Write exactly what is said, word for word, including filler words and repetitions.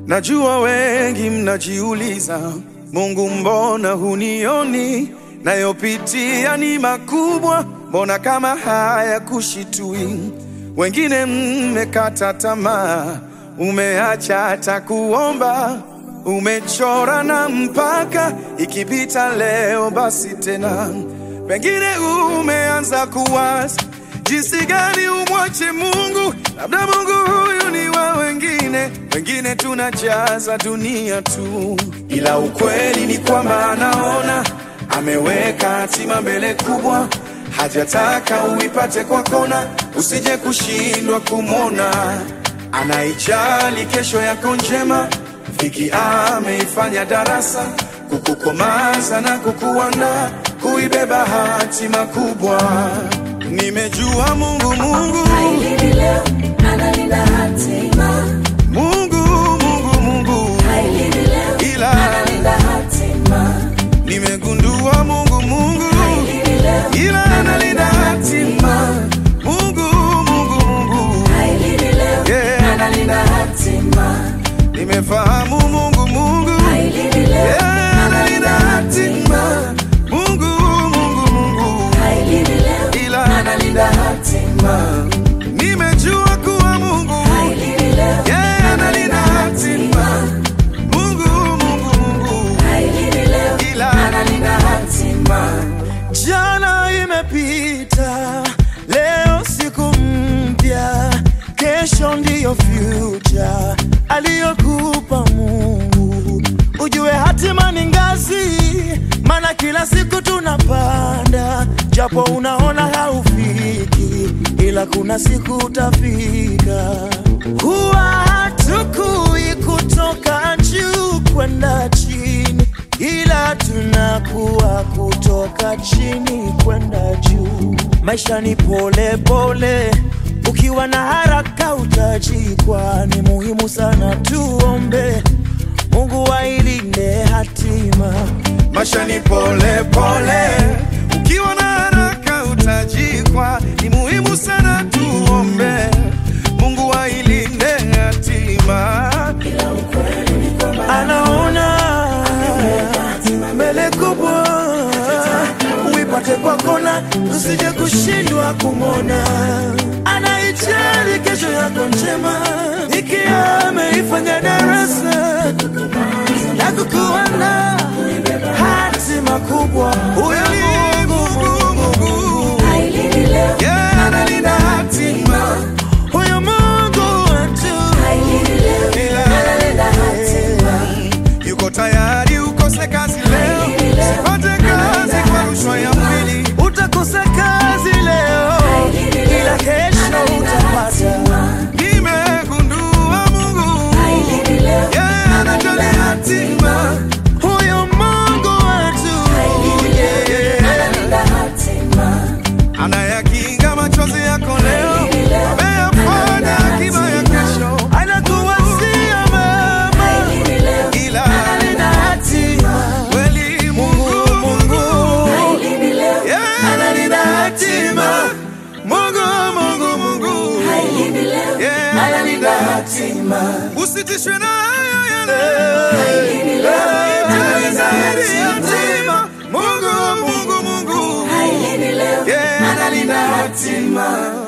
Najua wengi mnajiuliza, Mungu mbona hunioni? Nayopitia ni makubwa, mbona kama haya kushitui? Wengine mmekata tamaa, umeacha hata kuomba, umechora na mpaka ikipita leo basi tena. Pengine umeanza kuwaza jinsi gani umwache Mungu, labda Mungu huyu ni wa wengine, wengine tunajaza dunia tu. Ila ukweli ni kwamba anaona, ameweka hatima mbele kubwa, hajataka uipate kwa kona, usije kushindwa kumona. Anaijali kesho yako njema, Viki ameifanya darasa, kukukomaza na kukuandaa kuibeba hatima kubwa. Nimejua Mungu Mungu hailini leo, analinda hatima. Mungu Mungu Mungu hailini leo, ila analinda hatima. Nimegundua Mungu Mungu hailini leo, ila analinda hatima. Mungu Mungu Mungu hailini leo, yeah, analinda hatima. Nimefahamu Mungu Mungu hailini leo, yeah, analinda hatima. Mungu Mungu Mungu hailini leo, ila analinda hatima. Nimejua kuwa Mungu hailini leo, yeah, analinda hatima. Mungu Mungu Mungu hailini leo, ila analinda hatima. jana imepita, leo siku mpya, kesho ndiyo future aliyokupa Mungu. Ujue hatima ni ngazi, maana kila siku tunapanda, japo unaona haufiki, ila kuna siku utafika. Huwa hatukui kutoka juu kwenda chini, ila tunakuwa kutoka chini kwenda juu. Maisha ni pole pole, ukiwa na haraka utajikwa. Ni muhimu sana tuombe Mungu ailinde hatima. Maisha ni pole pole, ukiwa na haraka utajikwa. Ni muhimu sana tuombe Mungu ailinde hatima. Anaona mbele kubwa, uipate kwa kona, usije kushindwa kumona. Anaijali kesho yako njema, ikiwa ameifanya darasa na kukuandaa hatima kubwa. Huyo ni Mungu Mungu hailini leo, yeah, analinda hatima. Huyo Mungu wetu hailini leo, ila analinda hatima. yuko tayari ukose kazi leo, usipate kazi kwa rushwa ya mwili. Utakosa kazi leo, ila kesho utapata. Nimegundua Mungu hailini leo, yeah, anajali hatima. Huyo Mungu wetu yeah, analinda hatima. anayakinga machozi yako leo, ameyafanya akiba ya kesho. Anakuwasia mama, ila analinda hatima. kweli Mungu Mungu hailini leo, yeah, analinda hatima. Mungu Mungu Mungu hailini leo, yeah, analinda hatima. usitishwe na hayo ya hailini leo, analinda hatima. Mungu Mungu Mungu hailini leo, yeah, analinda hatima.